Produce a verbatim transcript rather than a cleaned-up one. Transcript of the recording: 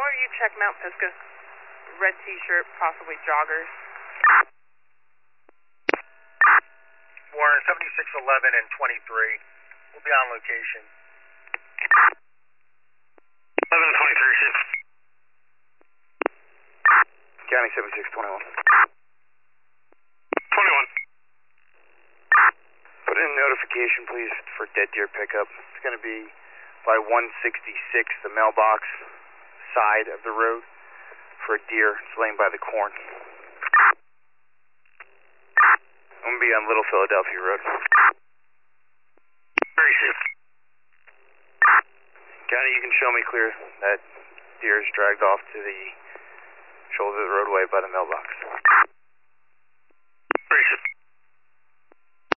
Caller, you check Mount Pisgah. Red t-shirt, possibly joggers. Warren, seventy-six eleven and twenty-three. We'll be on location. eleven twenty-three, six. County seventy-six twenty-one. twenty-one. Put in notification, please, for dead deer pickup. It's going to be by one sixty-six, the mailbox side of the road, for a deer. It's laying by the corn. I'm going to be on Little Philadelphia Road. thirty-six. County, you can show me clear that deer is dragged off to the shoulder of the roadway by the mailbox.